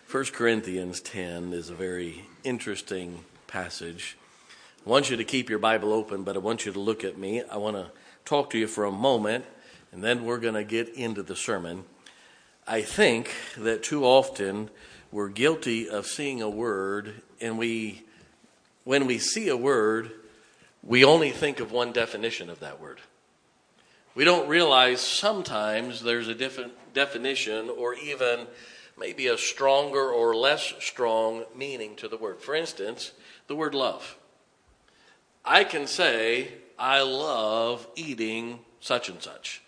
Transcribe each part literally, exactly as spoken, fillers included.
First Corinthians ten is a very interesting passage. I want you to keep your Bible open, but I want you to look at me. I want to talk to you for a moment, and then we're going to get into the sermon. I think that too often we're guilty of seeing a word, and we, when we see a word, we only think of one definition of that word. We don't realize sometimes there's a different definition or even maybe a stronger or less strong meaning to the word. For instance, the word love. I can say, I love eating such and such.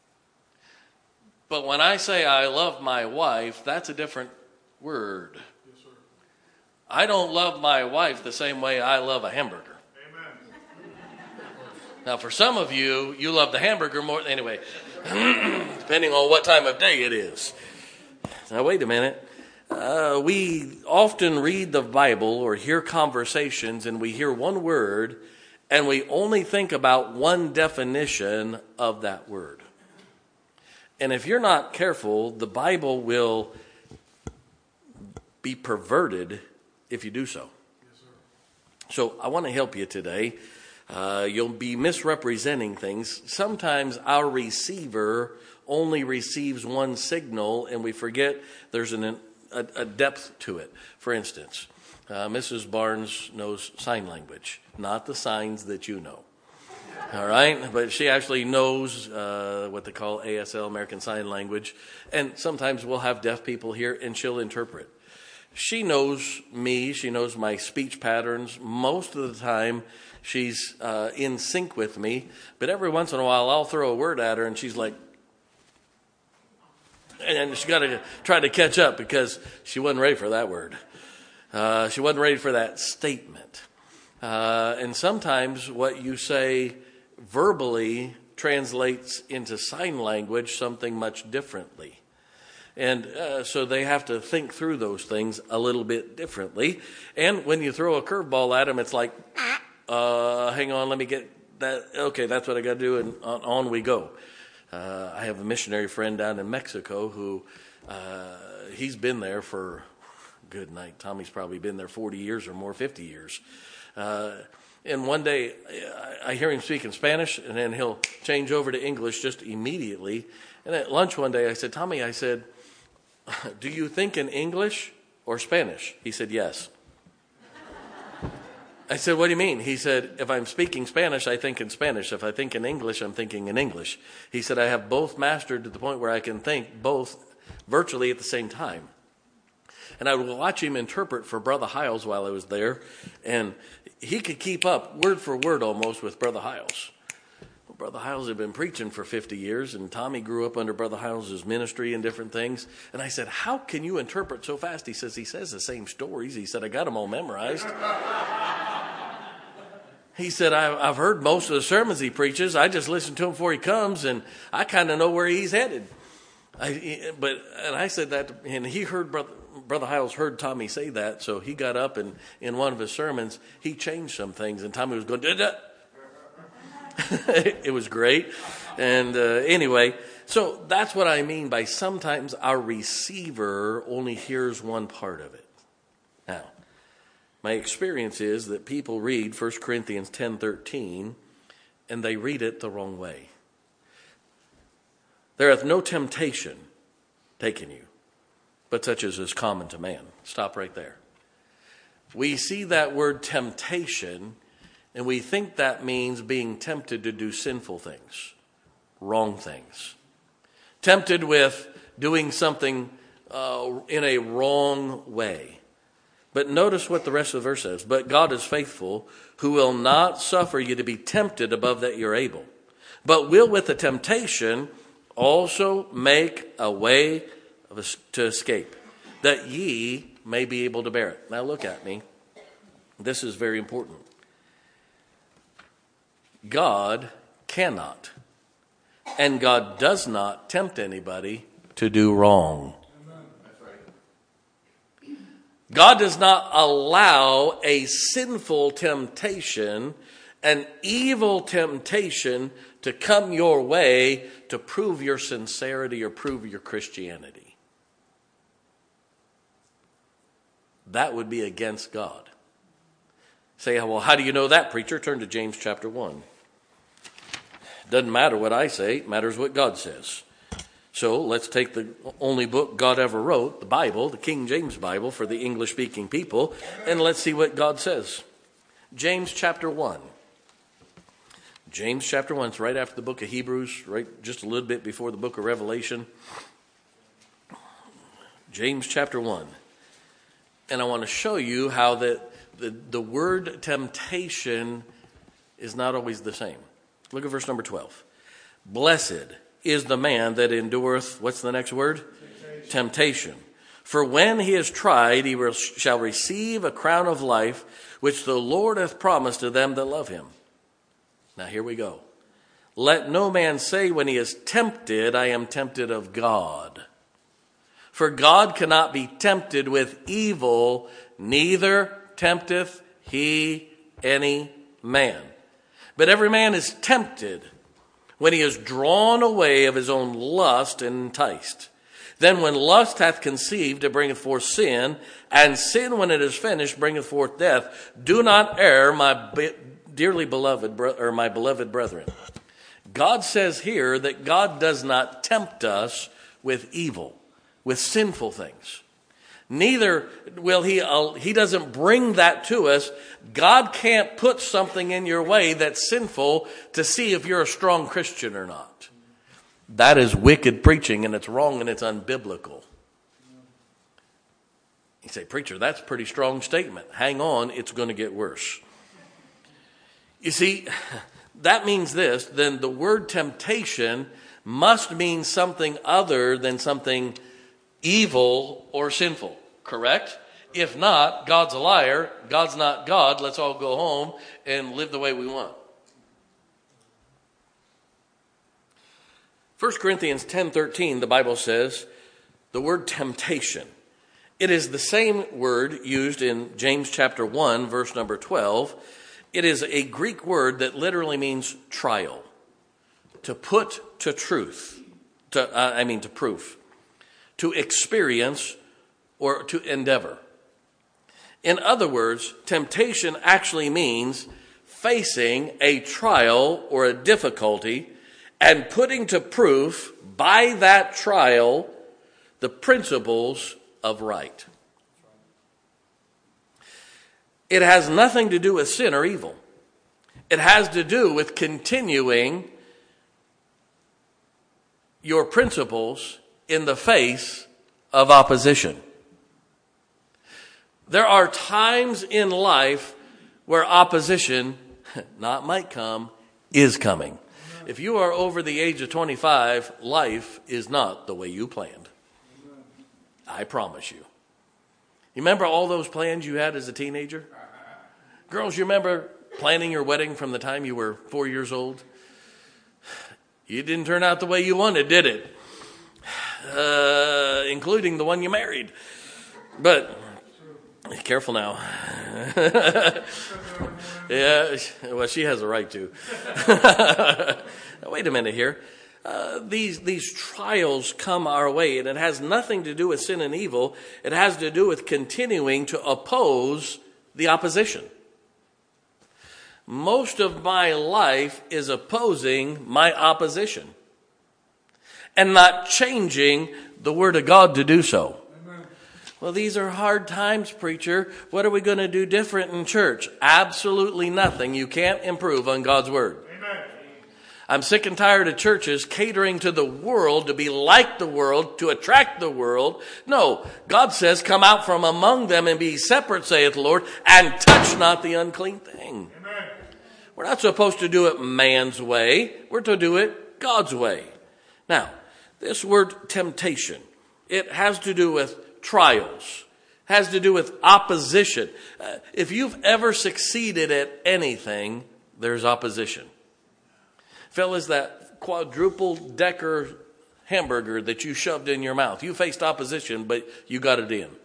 But when I say I love my wife, that's a different word. Yes, sir. I don't love my wife the same way I love a hamburger. Amen. Now, for some of you, you love the hamburger more. Anyway, depending on what time of day it is. Now, wait a minute. Uh, we often read the Bible or hear conversations and we hear one word and we only think about one definition of that word. And if you're not careful, the Bible will be perverted if you do so. Yes, sir. So I want to help you today. Uh, you'll be misrepresenting things. Sometimes our receiver only receives one signal and we forget there's an, a, a depth to it. For instance, uh, Missus Barnes knows sign language, not the signs that you know. All right, but she actually knows uh, what they call A S L, American Sign Language, and sometimes we'll have deaf people here and she'll interpret. She knows me, she knows my speech patterns. Most of the time she's uh, in sync with me, but every once in a while I'll throw a word at her and she's like, and she's got to try to catch up because she wasn't ready for that word. Uh, she wasn't ready for that statement. Uh, and sometimes what you say verbally translates into sign language something much differently. And uh, so they have to think through those things a little bit differently. And when you throw a curveball at them, it's like, uh, hang on, let me get that. Okay, that's what I got to do, and on, on we go. Uh, I have a missionary friend down in Mexico who uh, he's been there for, good night, Tommy's probably been there forty years or more, fifty years. Uh, and one day I hear him speak in Spanish and then he'll change over to English just immediately. And at lunch one day I said, Tommy, I said, do you think in English or Spanish? He said, yes. I said, what do you mean? He said, if I'm speaking Spanish, I think in Spanish. If I think in English, I'm thinking in English. He said, I have both mastered to the point where I can think both virtually at the same time. And I would watch him interpret for Brother Hiles while I was there. And he could keep up word for word almost with Brother Hiles. Well, Brother Hiles had been preaching for fifty years, and Tommy grew up under Brother Hiles' ministry and different things. And I said, how can you interpret so fast? He says, he says the same stories. He said, I got them all memorized. He said, I've heard most of the sermons he preaches. I just listen to him before he comes, and I kind of know where he's headed. I, but and I said that, and he heard Brother, Brother Hiles heard Tommy say that, so he got up and in one of his sermons he changed some things, and Tommy was going, da-da. It was great. And uh, anyway, so that's what I mean by sometimes our receiver only hears one part of it. Now, my experience is that people read First Corinthians ten thirteen and they read it the wrong way. There hath no temptation taken you, but such as is common to man. Stop right there. We see that word temptation, and we think that means being tempted to do sinful things, wrong things. Tempted with doing something uh, in a wrong way. But notice what the rest of the verse says. But God is faithful, who will not suffer you to be tempted above that you're able, but will with the temptation also make a way of, to escape, that ye may be able to bear it. Now look at me. This is very important. God cannot, and God does not tempt anybody to do wrong. God does not allow a sinful temptation, an evil temptation to come your way to prove your sincerity or prove your Christianity. that would be against God. Say, well, how do you know that, preacher? Turn to James chapter one. Doesn't matter what I say, it matters what God says. So let's take the only book God ever wrote, the Bible, the King James Bible for the English-speaking people, and let's see what God says. James chapter one. James chapter one, it's right after the book of Hebrews, right just a little bit before the book of Revelation. James chapter one. And I want to show you how the, the, the word temptation is not always the same. Look at verse number twelve. Blessed is the man that endureth, what's the next word? Temptation. Temptation. For when he is tried, he will, shall receive a crown of life, which the Lord hath promised to them that love him. Now here we go. Let no man say when he is tempted, I am tempted of God. For God cannot be tempted with evil, neither tempteth he any man. But every man is tempted when he is drawn away of his own lust and enticed. Then when lust hath conceived, it bringeth forth sin, and sin, when it is finished, bringeth forth death. Do not err, my be- dearly beloved, or my beloved brethren. God says here that God does not tempt us with evil, with sinful things. Neither will he, uh, he doesn't bring that to us. God can't put something in your way that's sinful to see if you're a strong Christian or not. That is wicked preaching, and it's wrong, and it's unbiblical. You say, preacher, that's a pretty strong statement. Hang on, it's going to get worse. You see, that means this, then the word temptation must mean something other than something evil or sinful, correct? If not, God's a liar, God's not God, let's all go home and live the way we want. First Corinthians ten thirteen, the Bible says, the word temptation. It is the same word used in James chapter one, verse number twelve. It is a Greek word that literally means trial, to put to truth, to, uh, I mean to proof, to experience, or to endeavor. In other words, temptation actually means facing a trial or a difficulty and putting to proof by that trial the principles of right. It has nothing to do with sin or evil. It has to do with continuing your principles in the face of opposition. There are times in life where opposition, not might come, is coming. If you are over the age of twenty-five, life is not the way you planned. I promise you. You remember all those plans you had as a teenager? Girls, you remember planning your wedding from the time you were four years old? You didn't turn out the way you wanted, did it? Uh, including the one you married. But careful now. Yeah, well, she has a right to. Wait a minute here. Uh, these these trials come our way, and it has nothing to do with sin and evil. It has to do with continuing to oppose the opposition. Most of my life is opposing my opposition and not changing the Word of God to do so. Amen. Well, these are hard times, preacher. What are we going to do different in church? Absolutely nothing. You can't improve on God's Word. Amen. I'm sick and tired of churches catering to the world to be like the world, to attract the world. No, God says, come out from among them and be separate, saith the Lord, and touch not the unclean thing. Amen. We're not supposed to do it man's way. We're to do it God's way. Now, this word temptation, it has to do with trials, has to do with opposition. Uh, if you've ever succeeded at anything, there's opposition. Fellas, that quadruple decker hamburger that you shoved in your mouth, you faced opposition, but you got it in.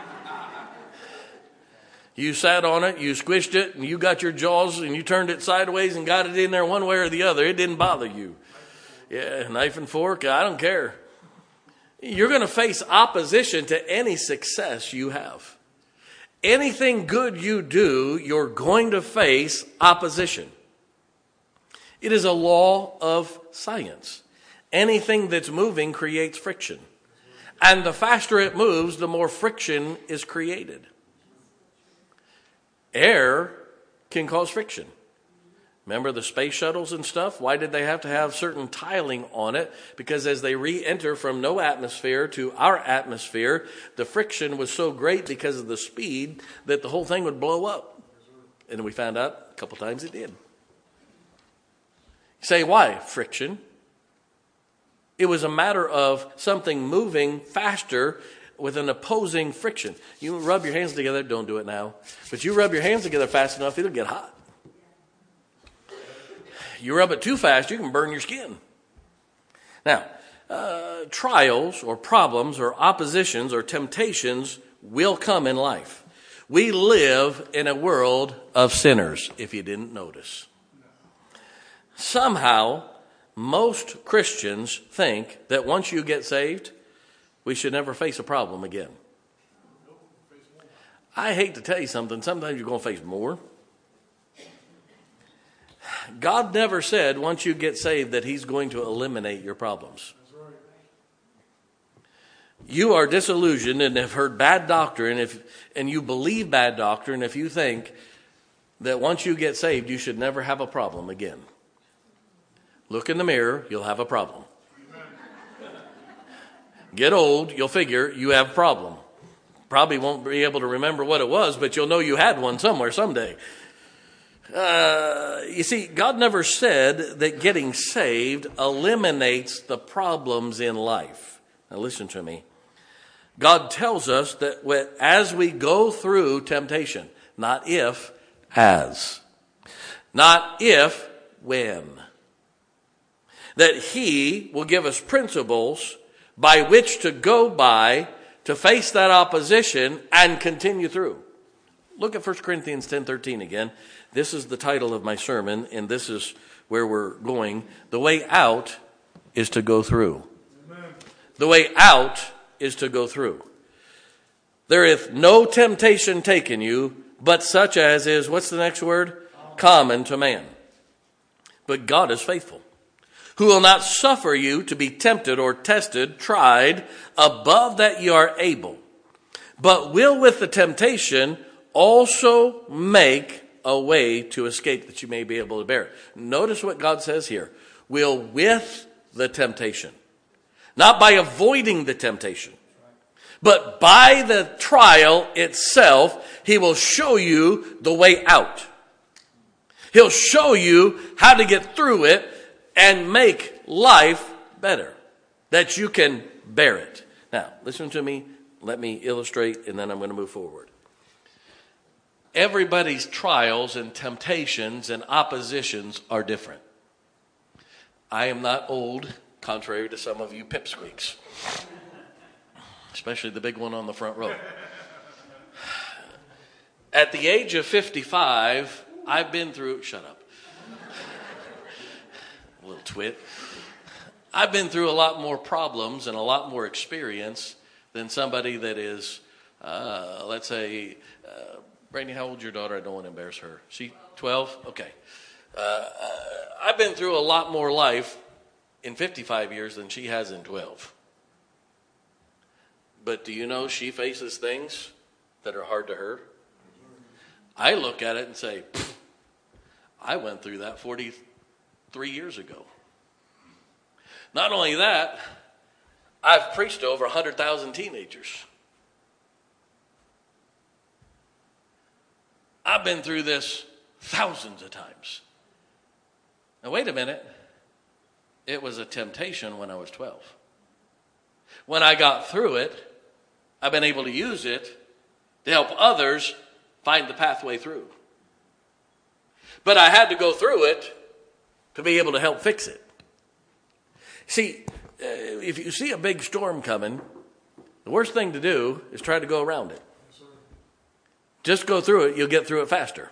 You sat on it, you squished it, and you got your jaws, and you turned it sideways and got it in there one way or the other. It didn't bother you. Yeah, knife and fork, I don't care. You're going to face opposition to any success you have. Anything good you do, you're going to face opposition. It is a law of science. Anything that's moving creates friction. And the faster it moves, the more friction is created. Air can cause friction. Remember the space shuttles and stuff? Why did they have to have certain tiling on it? Because as they re-enter from no atmosphere to our atmosphere, the friction was so great because of the speed that the whole thing would blow up. And we found out a couple times it did. You say, why? Friction. It was a matter of something moving faster with an opposing friction. You rub your hands together, don't do it now, but you rub your hands together fast enough, it'll get hot. You rub it too fast, you can burn your skin. Now, uh, trials or problems or oppositions or temptations will come in life. We live in a world of sinners, if you didn't notice. Somehow, most Christians think that once you get saved, we should never face a problem again. I hate to tell you something, sometimes you're going to face more. God never said once you get saved that he's going to eliminate your problems. You are disillusioned and have heard bad doctrine, if, and you believe bad doctrine if you think that once you get saved, you should never have a problem again. Look in the mirror, you'll have a problem. Get old, you'll figure you have a problem. Probably won't be able to remember what it was, but you'll know you had one somewhere someday. Uh, you see, God never said that getting saved eliminates the problems in life. Now listen to me. God tells us that as we go through temptation, not if, as. Not if, when. That he will give us principles by which to go by to face that opposition and continue through. Look at First Corinthians ten thirteen again. This is the title of my sermon, and this is where we're going. The way out is to go through. Amen. The way out is to go through. There is no temptation taken you, but such as is, what's the next word? Common to man. But God is faithful, who will not suffer you to be tempted or tested, tried, above that you are able, but will with the temptation also make a way to escape that you may be able to bear it. Notice what God says here. Will with the temptation. Not by avoiding the temptation, but by the trial itself, he will show you the way out. He'll show you how to get through it and make life better, that you can bear it. Now, listen to me. Let me illustrate, and then I'm going to move forward. Everybody's trials and temptations and oppositions are different. I am not old, contrary to some of you pipsqueaks, especially the big one on the front row. At the age of fifty-five, I've been through, shut up, a little twit. I've been through a lot more problems and a lot more experience than somebody that is, uh, let's say, uh, Brandy, how old's your daughter? I don't want to embarrass her. She twelve? Okay. Uh, uh, I've been through a lot more life in fifty-five years than she has in twelve. But do you know she faces things that are hard to her? I look at it and say, I went through that forty-three years ago. Not only that, I've preached to over one hundred thousand teenagers. I've been through this thousands of times. Now, wait a minute. It was a temptation when I was twelve. When I got through it, I've been able to use it to help others find the pathway through. But I had to go through it to be able to help fix it. See, uh, if you see a big storm coming, the worst thing to do is try to go around it. Just go through it, you'll get through it faster.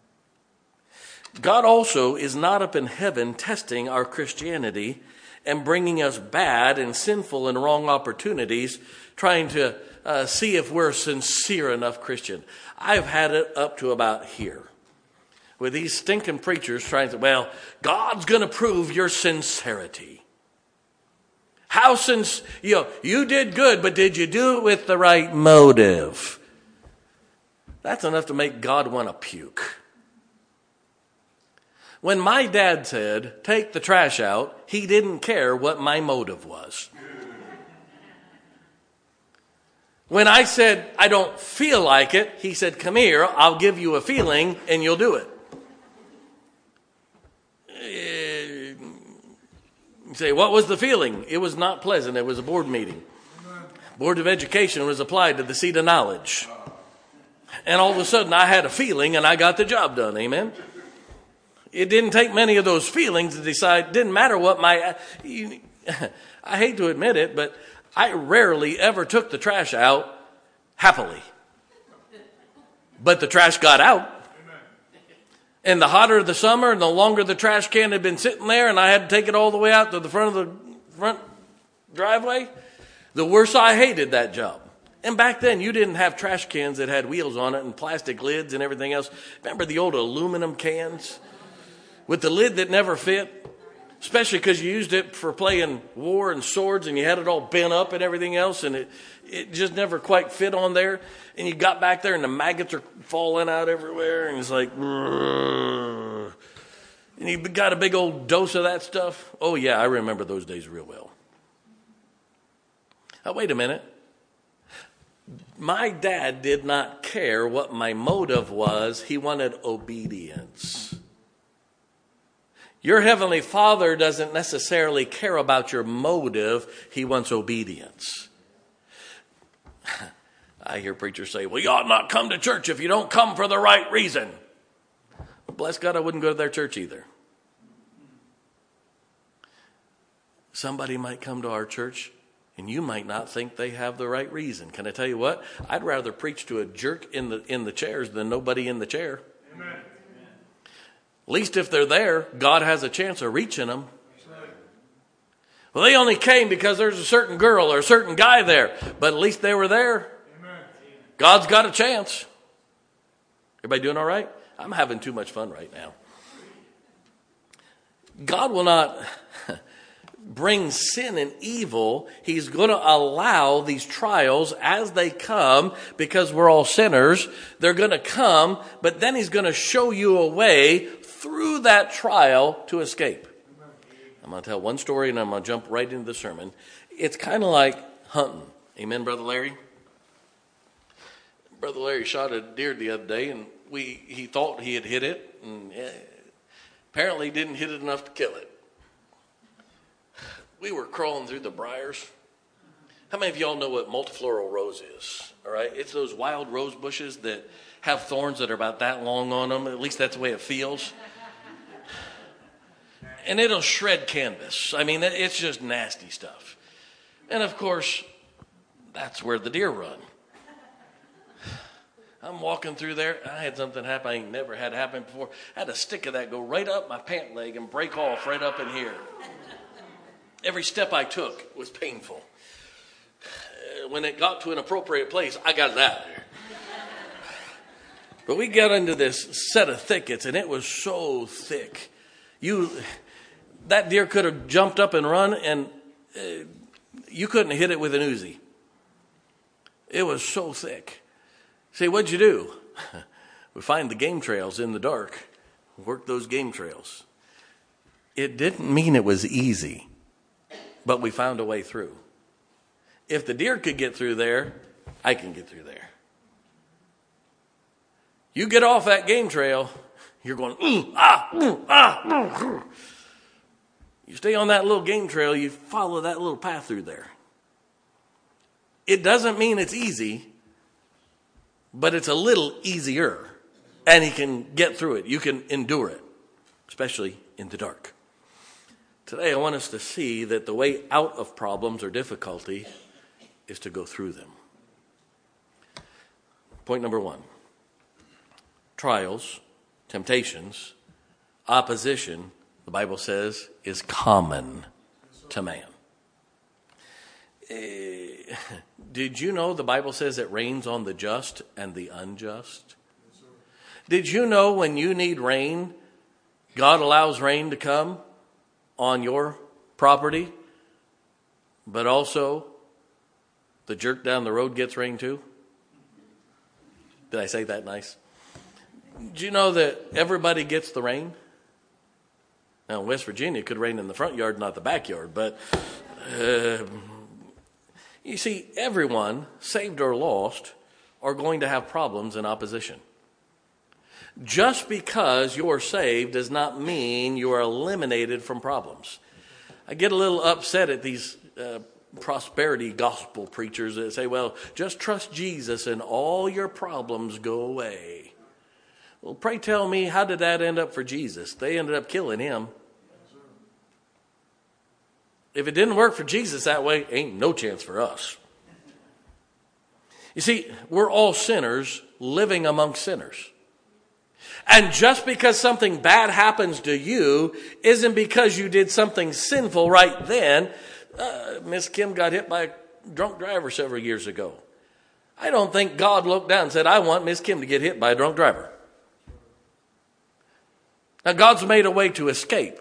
God also is not up in heaven testing our Christianity and bringing us bad and sinful and wrong opportunities, trying to uh, see if we're a sincere enough Christian. I've had it up to about here with these stinking preachers trying to, well, God's going to prove your sincerity. How since, you know, you did good, but did you do it with the right motive? That's enough to make God want to puke. When my dad said, take the trash out, he didn't care what my motive was. When I said, I don't feel like it, he said, come here, I'll give you a feeling and you'll do it. You say, what was the feeling? It was not pleasant. It was a board meeting. Board of Education was applied to the seat of knowledge. And all of a sudden I had a feeling and I got the job done. Amen. It didn't take many of those feelings to decide. Didn't matter what my, you, I hate to admit it, but I rarely ever took the trash out happily. But the trash got out. And the hotter the summer and the longer the trash can had been sitting there and I had to take it all the way out to the front of the front driveway, the worse I hated that job. And back then, you didn't have trash cans that had wheels on it and plastic lids and everything else. Remember the old aluminum cans with the lid that never fit? Especially because you used it for playing war and swords and you had it all bent up and everything else and it, it just never quite fit on there. And you got back there and the maggots are falling out everywhere and it's like, and you got a big old dose of that stuff. Oh yeah, I remember those days real well. Now wait a minute. My dad did not care what my motive was. He wanted obedience. Your Heavenly Father doesn't necessarily care about your motive. He wants obedience. I hear preachers say, well, you ought not come to church if you don't come for the right reason. Well, bless God, I wouldn't go to their church either. Somebody might come to our church and you might not think they have the right reason. Can I tell you what? I'd rather preach to a jerk in the in the chairs than nobody in the chair. Amen. At least if they're there, God has a chance of reaching them. Well, they only came because there's a certain girl or a certain guy there. But at least they were there. Amen. God's got a chance. Everybody doing all right? I'm having too much fun right now. God will not bring sin and evil. He's going to allow these trials as they come because we're all sinners. They're going to come, but then he's going to show you a way through that trial to escape. I'm going to tell one story and I'm going to jump right into the sermon. It's kind of like hunting. Amen, Brother Larry? Brother Larry shot a deer the other day and we he thought he had hit it and apparently didn't hit it enough to kill it. We were crawling through the briars. How many of y'all know what multifloral rose is? All right, it's those wild rose bushes that have thorns that are about that long on them. At least that's the way it feels. And it'll shred canvas. I mean, it's just nasty stuff. And of course, that's where the deer run. I'm walking through there. I had something happen I ain't never had happen before. I had a stick of that go right up my pant leg and break off right up in here. Every step I took was painful. When it got to an appropriate place, I got it out of there. But we got into this set of thickets, and it was so thick. You, that deer could have jumped up and run, and uh, you couldn't hit it with an Uzi. It was so thick. Say, what'd you do? We find the game trails in the dark. Work those game trails. It didn't mean it was easy. But we found a way through. If the deer could get through there, I can get through there. You get off that game trail, you're going, mm, ah, mm, ah. Mm. You stay on that little game trail, you follow that little path through there. It doesn't mean it's easy, but it's a little easier. And you can get through it. You can endure it, especially in the dark. Today, I want us to see that the way out of problems or difficulty is to go through them. Point number one. Trials, temptations, opposition, the Bible says, is common to man. Uh, Did you know the Bible says it rains on the just and the unjust? Yes, did you know when you need rain, God allows rain to come on your property, but also the jerk down the road gets rain too? Did I say that nice? Do you know that everybody gets the rain? Now, in West Virginia, it could rain in the front yard, not the backyard. But uh, you see, everyone, saved or lost, are going to have problems and opposition. Just because you're saved does not mean you are eliminated from problems. I get a little upset at these uh, prosperity gospel preachers that say, well, just trust Jesus and all your problems go away. Well, pray tell me, how did that end up for Jesus? They ended up killing him. If it didn't work for Jesus that way, ain't no chance for us. You see, we're all sinners living among sinners. And just because something bad happens to you isn't because you did something sinful right then. Uh, Miss Kim got hit by a drunk driver several years ago. I don't think God looked down and said, I want Miss Kim to get hit by a drunk driver. Now, God's made a way to escape.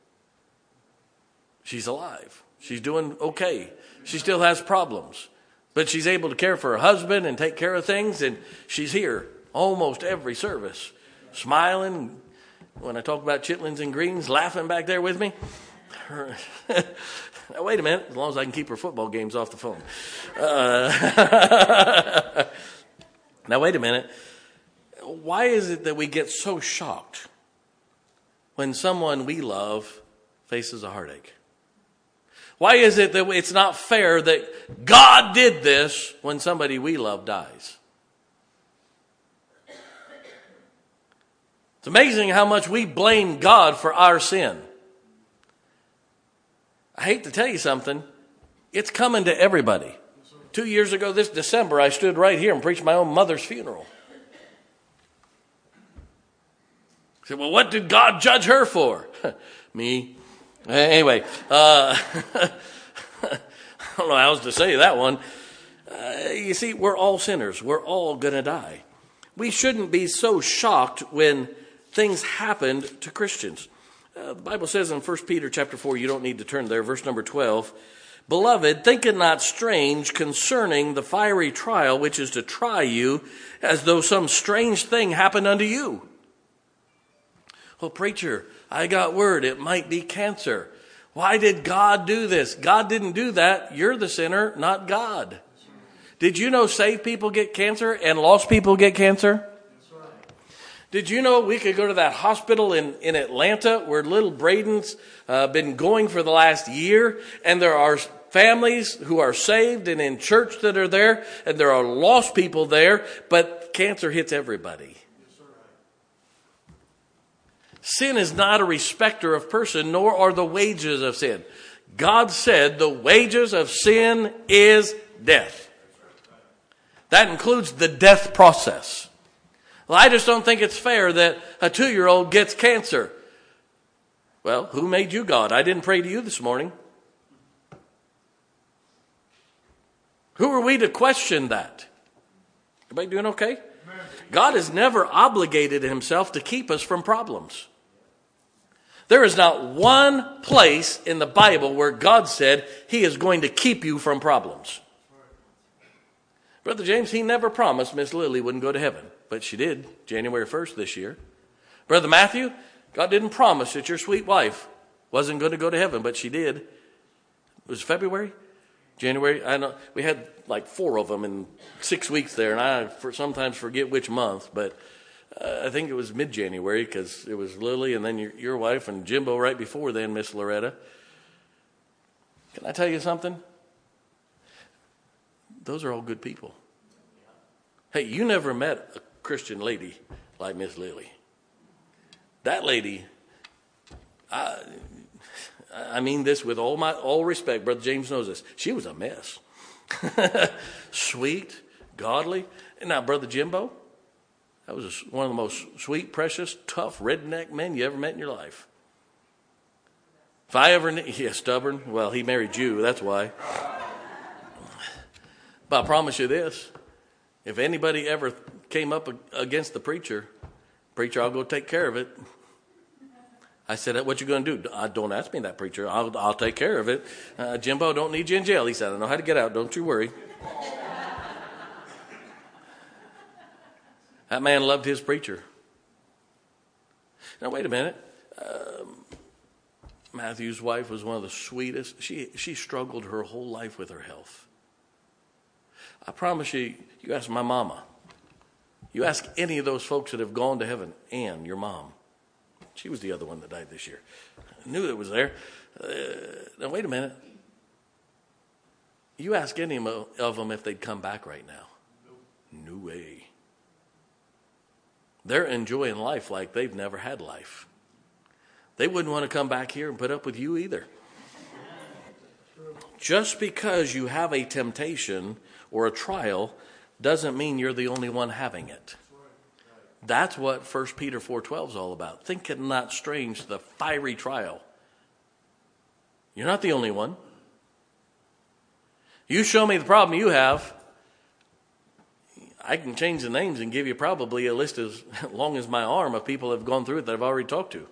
She's alive. She's doing okay. She still has problems. But she's able to care for her husband and take care of things. And she's here almost every service. Smiling. When I talk about chitlins and greens, laughing back there with me. Now, wait a minute. As long as I can keep her football games off the phone. Uh, now, wait a minute. Why is it that we get so shocked when someone we love faces a heartache? Why is it that it's not fair that God did this when somebody we love dies? It's amazing how much we blame God for our sin. I hate to tell you something. It's coming to everybody. Two years ago this December, I stood right here and preached my own mother's funeral. I said, well, what did God judge her for? Me. Anyway, uh, I don't know how else to say that one. Uh, you see, we're all sinners. We're all going to die. We shouldn't be so shocked when things happened to Christians. Uh, the Bible says in First Peter chapter four, you don't need to turn there, verse number twelve, Beloved, think it not strange concerning the fiery trial which is to try you, as though some strange thing happened unto you. Well, preacher, I got word it might be cancer. Why did God do this? God didn't do that. You're the sinner, not God. Did you know saved people get cancer and lost people get cancer? Did you know we could go to that hospital in, in Atlanta where little Braden's uh, been going for the last year, and there are families who are saved and in church that are there, and there are lost people there, but cancer hits everybody. Sin is not a respecter of person, nor are the wages of sin. God said the wages of sin is death. That includes the death process. Well, I just don't think it's fair that a two-year-old gets cancer. Well, who made you God? I didn't pray to you this morning. Who are we to question that? Everybody doing okay? God has never obligated himself to keep us from problems. There is not one place in the Bible where God said he is going to keep you from problems. Brother James, he never promised Miss Lily wouldn't go to heaven, but she did January first this year. Brother Matthew, God didn't promise that your sweet wife wasn't going to go to heaven, but she did. It was February? January? I know we had like four of them in six weeks there, and I for, sometimes forget which month, but uh, I think it was mid-January because it was Lily and then your, your wife and Jimbo right before then, Miss Loretta. Can I tell you something? Those are all good people. Hey, you never met a Christian lady like Miss Lily. That lady, I, I mean this with all my all respect. Brother James knows this. She was a mess. Sweet, godly. And now, Brother Jimbo, that was one of the most sweet, precious, tough, redneck men you ever met in your life. If I ever, yeah, stubborn. Well, he married you. That's why. But I promise you this, if anybody ever came up against the preacher, preacher, I'll go take care of it. I said, what you going to do? Uh, don't ask me that, preacher. I'll, I'll take care of it. Uh, Jimbo, don't need you in jail. He said, I know how to get out. Don't you worry. That man loved his preacher. Now, wait a minute. Um, Matthew's wife was one of the sweetest. She, she struggled her whole life with her health. I promise you, you ask my mama. You ask any of those folks that have gone to heaven, Ann, your mom. She was the other one that died this year. I knew it was there. Uh, now, wait a minute. You ask any of them if they'd come back right now. No way. They're enjoying life like they've never had life. They wouldn't want to come back here and put up with you either. Just because you have a temptation or a trial doesn't mean you're the only one having it. That's what First Peter four twelve is all about. Think it not strange, the fiery trial. You're not the only one. You show me the problem you have, I can change the names and give you probably a list as long as my arm of people that have gone through it that I've already talked to.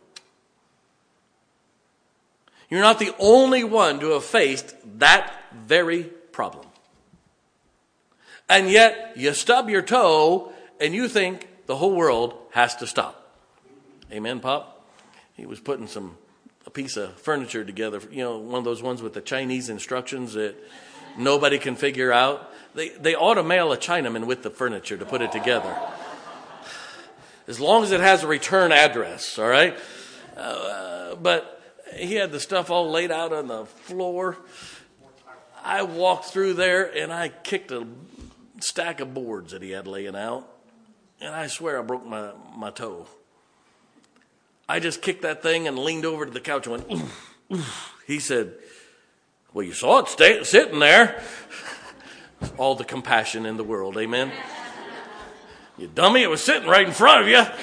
You're not the only one to have faced that very problem. And yet you stub your toe and you think the whole world has to stop. Amen, Pop? He was putting some a piece of furniture together, you know, one of those ones with the Chinese instructions that nobody can figure out. They they ought to mail a Chinaman with the furniture to put it together. As long as it has a return address, all right? Uh, but he had the stuff all laid out on the floor. I walked through there and I kicked a stack of boards that he had laying out. And I swear I broke my, my toe. I just kicked that thing and leaned over to the couch and went, oof, oof. He said, well, you saw it stay, sitting there. All the compassion in the world, amen? You dummy, it was sitting right in front of you.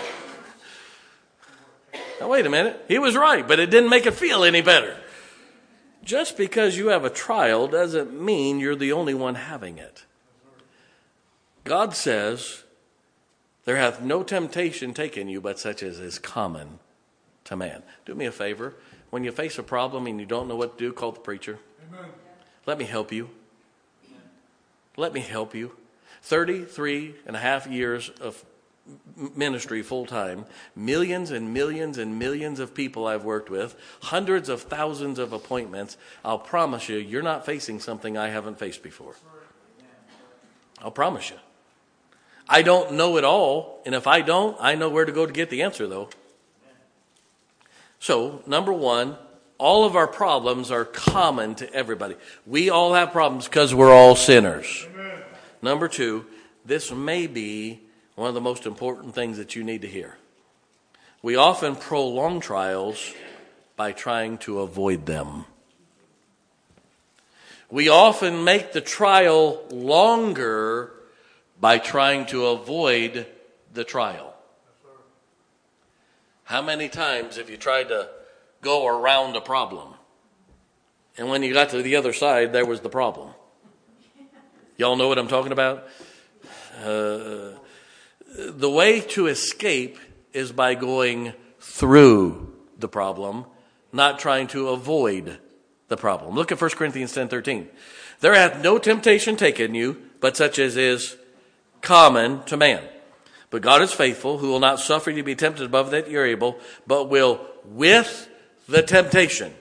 Now, wait a minute. He was right, but it didn't make it feel any better. Just because you have a trial doesn't mean you're the only one having it. God says, there hath no temptation taken you but such as is common to man. Do me a favor. When you face a problem and you don't know what to do, call the preacher. Amen. Let me help you. Let me help you. thirty-three and a half years of ministry full time, millions and millions and millions of people I've worked with, hundreds of thousands of appointments. I'll promise you, you're not facing something I haven't faced before. I'll promise you. I don't know it all, and if I don't, I know where to go to get the answer, though. So, number one, all of our problems are common to everybody. We all have problems because we're all sinners. Amen. Number two, this may be one of the most important things that you need to hear. We often prolong trials by trying to avoid them. We often make the trial longer by trying to avoid the trial. How many times have you tried to go around a problem? And when you got to the other side, there was the problem. Y'all know what I'm talking about? Uh, the way to escape is by going through the problem, not trying to avoid the problem. Look at First Corinthians ten thirteen. There hath no temptation taken you, but such as is common to man. But God is faithful, who will not suffer you to be tempted above that you're able, but will with the temptation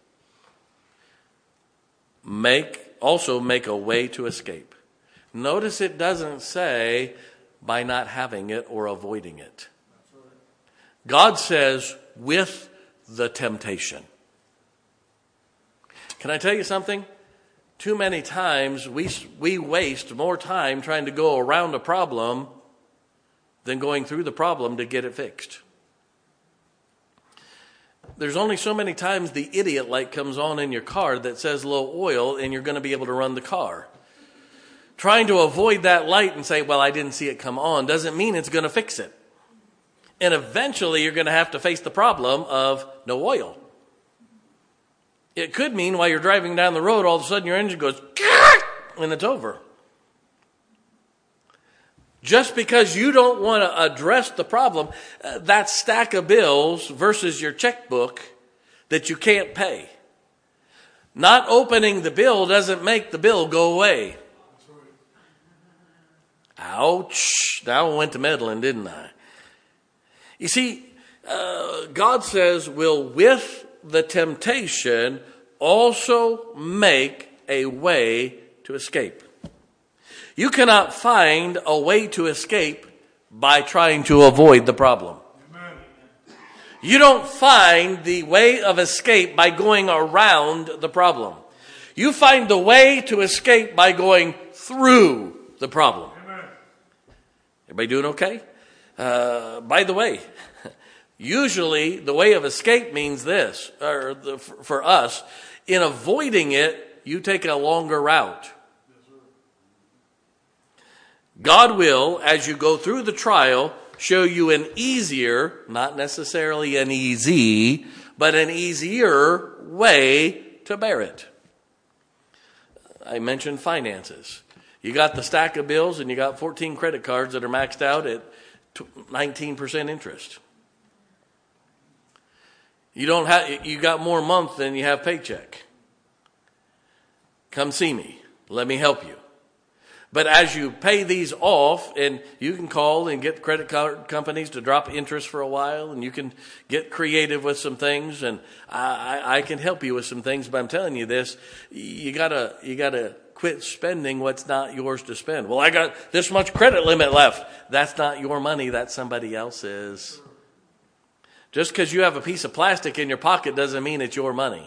make also make a way to escape. Notice it doesn't say by not having it or avoiding it. God says with the temptation. Can I tell you something? Too many times we we waste more time trying to go around a problem than going through the problem to get it fixed. There's only so many times the idiot light comes on in your car that says low oil and you're going to be able to run the car. Trying to avoid that light and say, well, I didn't see it come on, doesn't mean it's going to fix it. And eventually you're going to have to face the problem of no oil. It could mean while you're driving down the road, all of a sudden your engine goes, and it's over. Just because you don't want to address the problem, uh, that stack of bills versus your checkbook that you can't pay. Not opening the bill doesn't make the bill go away. Ouch. Now I went to meddling, didn't I? You see, uh, God says, will with the temptation also make a way to escape. You cannot find a way to escape by trying to avoid the problem. Amen. You don't find the way of escape by going around the problem. You find the way to escape by going through the problem. Amen. Everybody doing okay? Uh, by the way, usually the way of escape means this, or the, for us, in avoiding it, you take a longer route. God will, as you go through the trial, show you an easier, not necessarily an easy, but an easier way to bear it. I mentioned finances. You got the stack of bills and you got fourteen credit cards that are maxed out at nineteen percent interest. You don't have, you got more month than you have paycheck. Come see me. Let me help you. But as you pay these off, and you can call and get credit card companies to drop interest for a while, and you can get creative with some things, and I, I can help you with some things, but I'm telling you this, you gotta, you gotta quit spending what's not yours to spend. Well, I got this much credit limit left. That's not your money, that's somebody else's. Just because you have a piece of plastic in your pocket doesn't mean it's your money.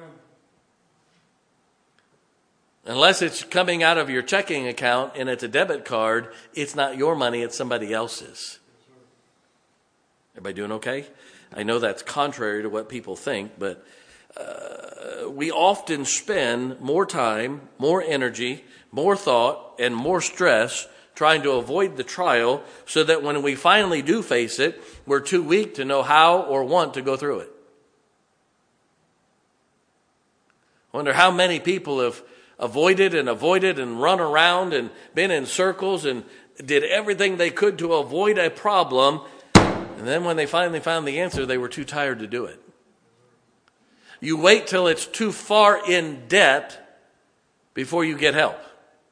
Unless it's coming out of your checking account and it's a debit card, it's not your money, it's somebody else's. Everybody doing okay? I know that's contrary to what people think, but uh, we often spend more time, more energy, more thought, and more stress trying to avoid the trial so that when we finally do face it, we're too weak to know how or want to go through it. I wonder how many people have avoided and avoided and run around and been in circles and did everything they could to avoid a problem. And then when they finally found the answer, they were too tired to do it. You wait till it's too far in debt before you get help.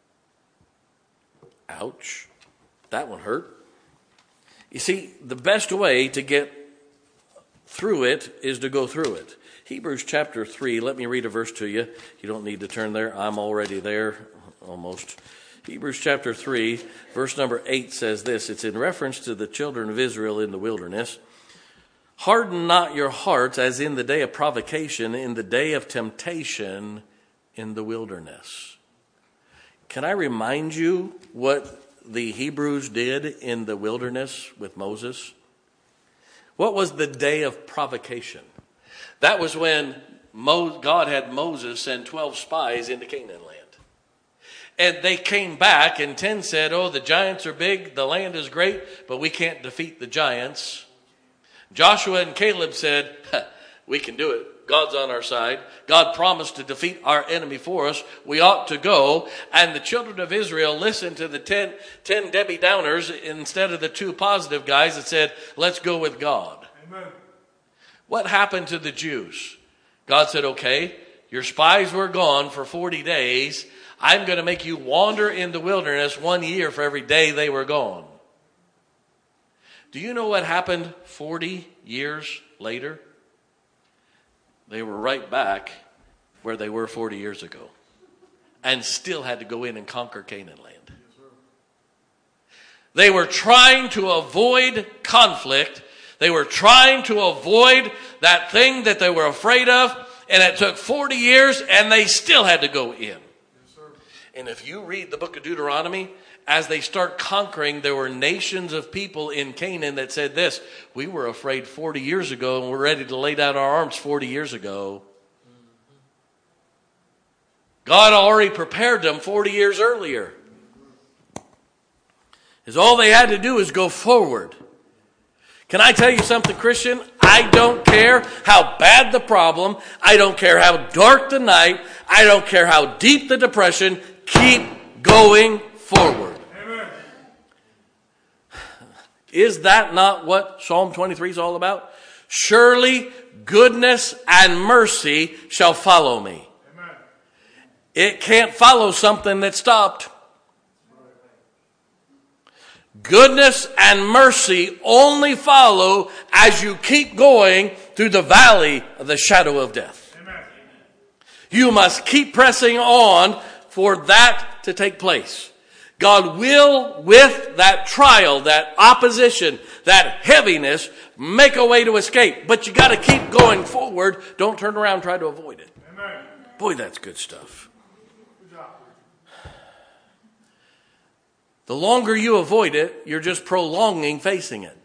Ouch. That one hurt. You see, the best way to get through it is to go through it. Hebrews chapter three, let me read a verse to you. You don't need to turn there. I'm already there, almost. Hebrews chapter three, verse number eight says this. It's in reference to the children of Israel in the wilderness. Harden not your hearts as in the day of provocation, in the day of temptation in the wilderness. Can I remind you what the Hebrews did in the wilderness with Moses? What was the day of provocation? That was when Mo- God had Moses send twelve spies into Canaan land. And they came back and ten said, oh, the giants are big, the land is great, but we can't defeat the giants. Joshua and Caleb said, we can do it. God's on our side. God promised to defeat our enemy for us. We ought to go. And the children of Israel listened to the ten, ten Debbie Downers instead of the two positive guys that said, let's go with God. Amen. What happened to the Jews? God said, okay, your spies were gone for forty days. I'm going to make you wander in the wilderness one year for every day they were gone. Do you know what happened forty years later? They were right back where they were forty years ago and still had to go in and conquer Canaan land. They were trying to avoid conflict. They were trying to avoid that thing that they were afraid of, and it took forty years, and they still had to go in. Yes, sir. And if you read the book of Deuteronomy, as they start conquering, there were nations of people in Canaan that said this, we were afraid forty years ago, and we're ready to lay down our arms forty years ago. God already prepared them forty years earlier. Because all they had to do is go forward. Can I tell you something, Christian? I don't care how bad the problem. I don't care how dark the night. I don't care how deep the depression. Keep going forward. Amen. Is that not what Psalm twenty-three is all about? Surely goodness and mercy shall follow me. Amen. It can't follow something that stopped. Goodness and mercy only follow as you keep going through the valley of the shadow of death. Amen. You must keep pressing on for that to take place. God will, with that trial, that opposition, that heaviness, make a way to escape. But you got to keep going forward. Don't turn around and try to avoid it. Amen. Boy, that's good stuff. Good job. The longer you avoid it, you're just prolonging facing it.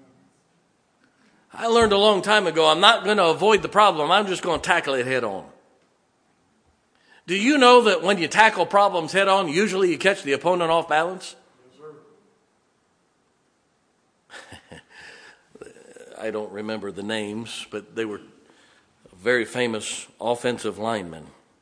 I learned a long time ago, I'm not going to avoid the problem. I'm just going to tackle it head on. Do you know that when you tackle problems head on, usually you catch the opponent off balance? Yes, sir. I don't remember the names, but they were very famous offensive linemen.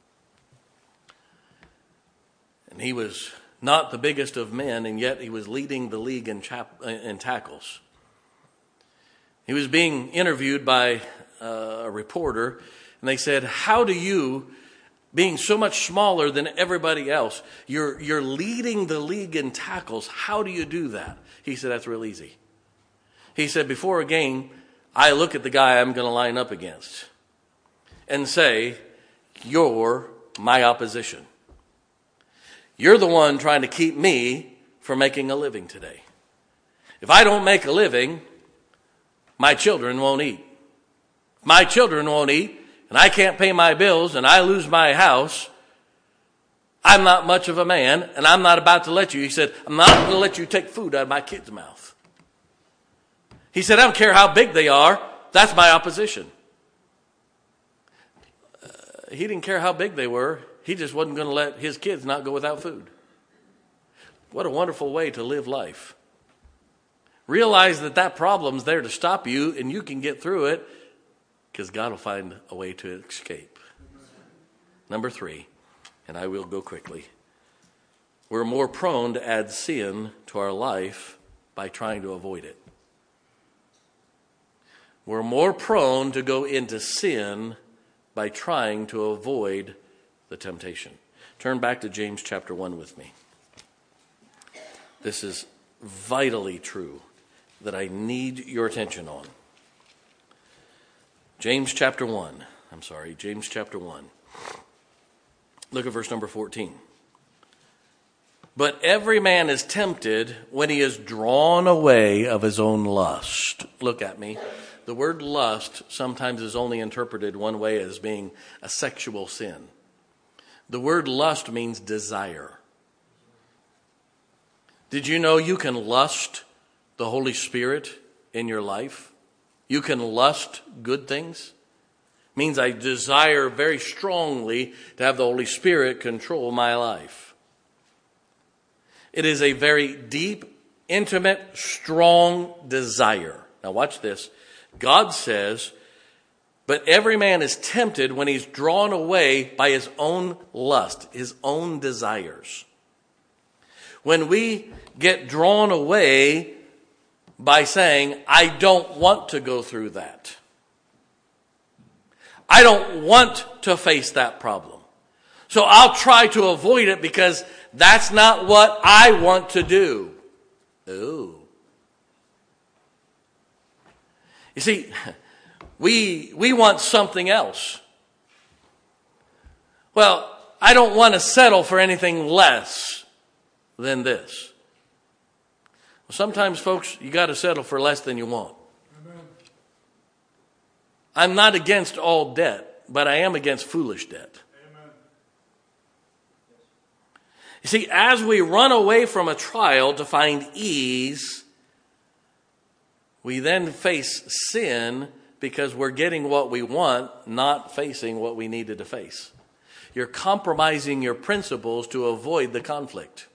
And he was not the biggest of men, and yet he was leading the league in, chap- in tackles. He was being interviewed by uh, a reporter, and they said, how do you, being so much smaller than everybody else, you're, you're leading the league in tackles, how do you do that? He said, that's real easy. He said, before a game, I look at the guy I'm going to line up against and say, you're my opposition. You're the one trying to keep me from making a living today. If I don't make a living, my children won't eat. If my children won't eat, and I can't pay my bills, and I lose my house, I'm not much of a man, and I'm not about to let you. He said, I'm not going to let you take food out of my kid's mouth. He said, I don't care how big they are. That's my opposition. Uh, he didn't care how big they were. He just wasn't going to let his kids not go without food. What a wonderful way to live life. Realize that that problem's there to stop you, and you can get through it because God will find a way to escape. Number three, and I will go quickly. We're more prone to add sin to our life by trying to avoid it. We're more prone to go into sin by trying to avoid the temptation. Turn back to James chapter one with me. This is vitally true that I need your attention on. James chapter one. I'm sorry, James chapter one. Look at verse number fourteen. But every man is tempted when he is drawn away of his own lust. Look at me. The word lust sometimes is only interpreted one way, as being a sexual sin. The word lust means desire. Did you know you can lust the Holy Spirit in your life? You can lust good things. It means I desire very strongly to have the Holy Spirit control my life. It is a very deep, intimate, strong desire. Now watch this. God says, but every man is tempted when he's drawn away by his own lust, his own desires. When we get drawn away by saying, I don't want to go through that. I don't want to face that problem. So I'll try to avoid it because that's not what I want to do. Ooh. You see, we we want something else. Well, I don't want to settle for anything less than this. Well, sometimes, folks, you got to settle for less than you want. Amen. I'm not against all debt, but I am against foolish debt. Amen. You see, as we run away from a trial to find ease, we then face sin because we're getting what we want, not facing what we needed to face. You're compromising your principles to avoid the conflict.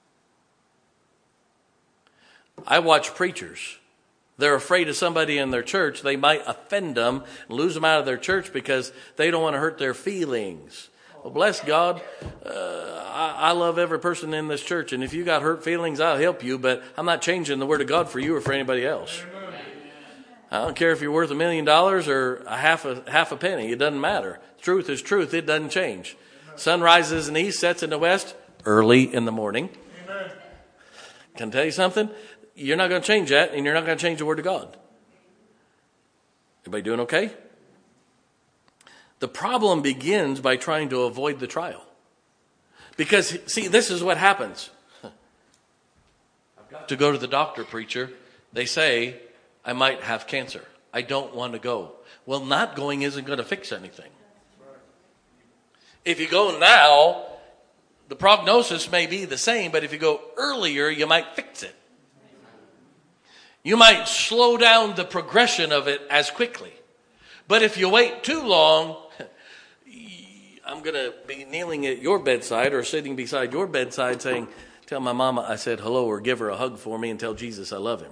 I watch preachers. They're afraid of somebody in their church. They might offend them and lose them out of their church because they don't want to hurt their feelings. Well, bless God. Uh, I, I love every person in this church. And if you got hurt feelings, I'll help you. But I'm not changing the word of God for you or for anybody else. I don't care if you're worth a million dollars or a half a half a penny. It doesn't matter. Truth is truth. It doesn't change. Sun rises in the east, sets in the west, early in the morning. Amen. Can I tell you something? You're not going to change that, and you're not going to change the word of God. Everybody doing okay? The problem begins by trying to avoid the trial. Because, see, this is what happens. I've got to go to the doctor, preacher. They say, I might have cancer. I don't want to go. Well, not going isn't going to fix anything. If you go now, the prognosis may be the same, but if you go earlier, you might fix it. You might slow down the progression of it as quickly. But if you wait too long, I'm going to be kneeling at your bedside or sitting beside your bedside saying, tell my mama I said hello, or give her a hug for me and tell Jesus I love him.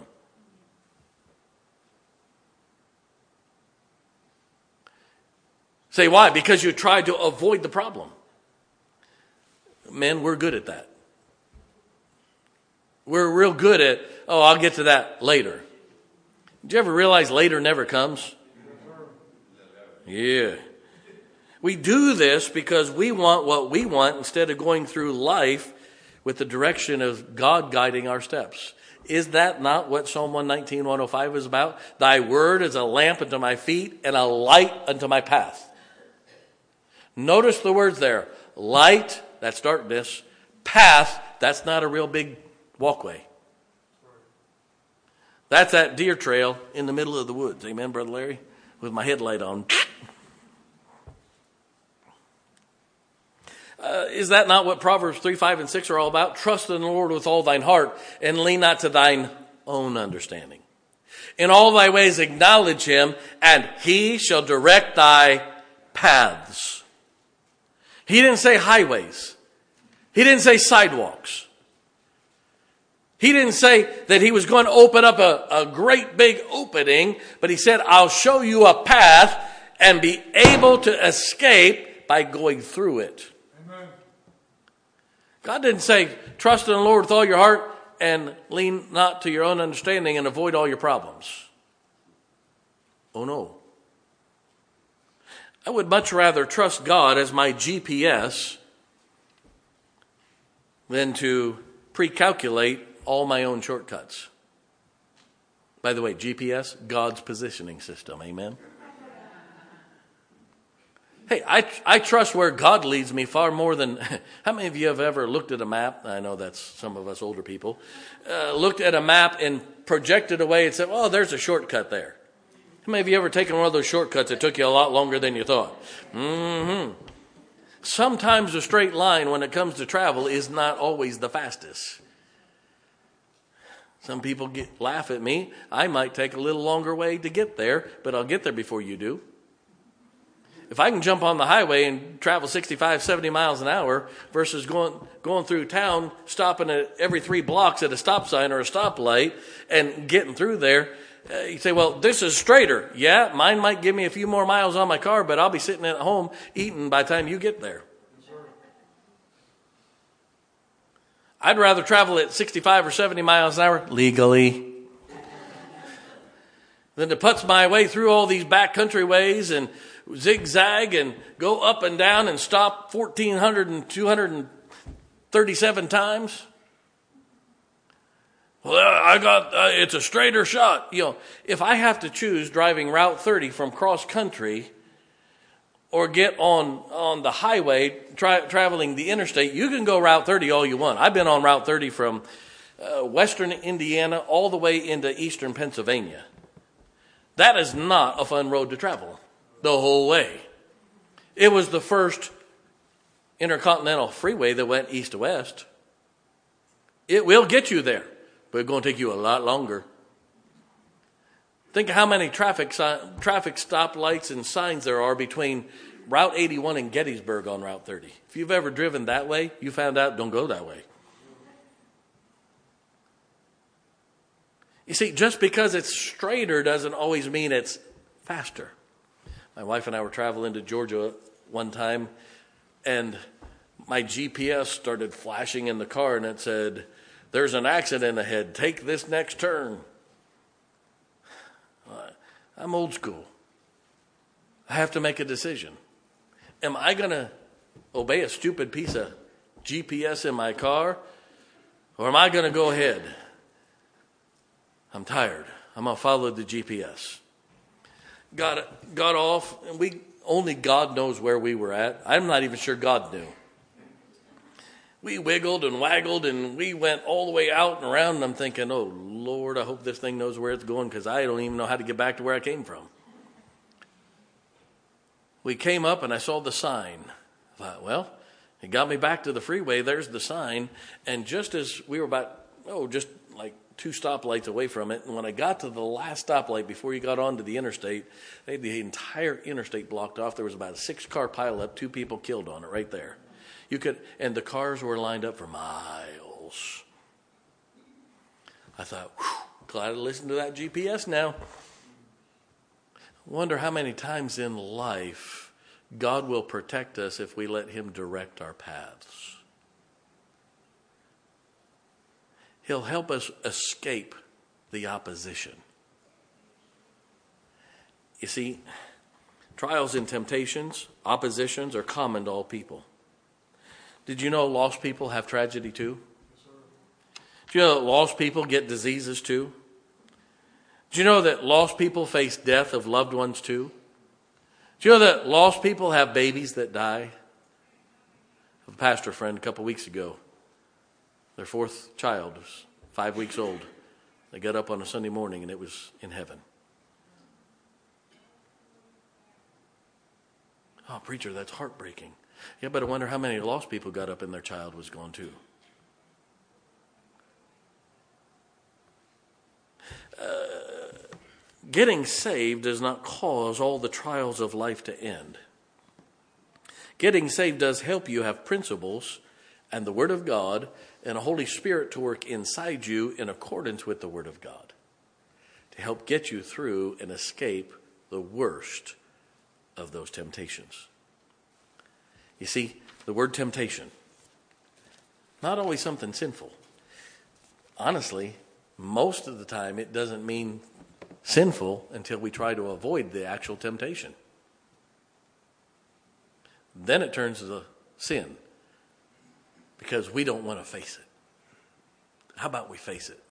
Say, why? Because you tried to avoid the problem. Men, we're good at that. We're real good at, oh, I'll get to that later. Did you ever realize later never comes? Yeah. We do this because we want what we want instead of going through life with the direction of God guiding our steps. Is that not what Psalm one nineteen, one oh five is about? Thy word is a lamp unto my feet and a light unto my path. Notice the words there. Light, that's darkness. Path, that's not a real big walkway. That's that deer trail in the middle of the woods. Amen, Brother Larry? With my headlight on. Uh, is that not what Proverbs three, five, and six are all about? Trust in the Lord with all thine heart and lean not to thine own understanding. In all thy ways acknowledge him, and he shall direct thy paths. He didn't say highways. He didn't say sidewalks. He didn't say that he was going to open up a, a great big opening, but he said, I'll show you a path and be able to escape by going through it. Amen. God didn't say, trust in the Lord with all your heart and lean not to your own understanding and avoid all your problems. Oh no. I would much rather trust God as my G P S than to pre-calculate all my own shortcuts. By the way, G P S, God's positioning system. Amen. Hey, I I trust where God leads me far more than... How many of you have ever looked at a map? I know that's some of us older people. Uh, looked at a map and projected away and said, oh, there's a shortcut there. How many of you ever taken one of those shortcuts that took you a lot longer than you thought? Mm-hmm. Sometimes a straight line when it comes to travel is not always the fastest. Some people get, laugh at me. I might take a little longer way to get there, but I'll get there before you do. If I can jump on the highway and travel sixty-five, seventy miles an hour versus going going through town, stopping at every three blocks at a stop sign or a stoplight and getting through there, uh, you say, well, this is straighter. Yeah, mine might give me a few more miles on my car, but I'll be sitting at home eating by the time you get there. I'd rather travel at sixty-five or seventy miles an hour legally than to putz my way through all these backcountry ways and zigzag and go up and down and stop fourteen hundred and two hundred thirty-seven times. Well, I got, uh, it's a straighter shot. You know, if I have to choose driving Route thirty from cross country or get on, on the highway, tra- traveling the interstate, you can go Route thirty all you want. I've been on Route thirty from uh, western Indiana all the way into eastern Pennsylvania. That is not a fun road to travel the whole way. It was the first intercontinental freeway that went east to west. It will get you there, but it's going to take you a lot longer. Think of how many traffic si- traffic stoplights and signs there are between Route eighty-one and Gettysburg on Route thirty. If you've ever driven that way, you found out don't go that way. You see, just because it's straighter doesn't always mean it's faster. My wife and I were traveling to Georgia one time and my G P S started flashing in the car, and it said, "There's an accident ahead. Take this next turn." I'm old school. I have to make a decision. Am I going to obey a stupid piece of G P S in my car, or am I going to go ahead? I'm tired. I'm going to follow the G P S. Got got off, and we only God knows where we were at. I'm not even sure God knew. We wiggled and waggled, and we went all the way out and around, and I'm thinking, oh, Lord, I hope this thing knows where it's going, because I don't even know how to get back to where I came from. We came up, and I saw the sign. I thought, well, it got me back to the freeway. There's the sign. And just as we were about, oh, just like two stoplights away from it, and when I got to the last stoplight before you got onto the interstate, they had the entire interstate blocked off. There was about a six-car pileup, two people killed on it right there. You could, and the cars were lined up for miles. I thought, whew, glad I listened to that G P S now. Wonder how many times in life God will protect us if we let him direct our paths. He'll help us escape the opposition. You see, trials and temptations, oppositions are common to all people. Did you know lost people have tragedy too? Yes, sir. Do you know that lost people get diseases too? Do you know that lost people face death of loved ones too? Do you know that lost people have babies that die? I have a pastor friend a couple weeks ago. Their fourth child was five weeks old. They got up on a Sunday morning and it was in heaven. Oh, preacher, that's heartbreaking. Yeah, but I wonder how many lost people got up and their child was gone too. Uh, getting saved does not cause all the trials of life to end. Getting saved does help you have principles and the Word of God and a Holy Spirit to work inside you in accordance with the Word of God to help get you through and escape the worst of those temptations. You see, the word temptation, not always something sinful. Honestly, most of the time it doesn't mean sinful until we try to avoid the actual temptation. Then it turns to sin because we don't want to face it. How about we face it?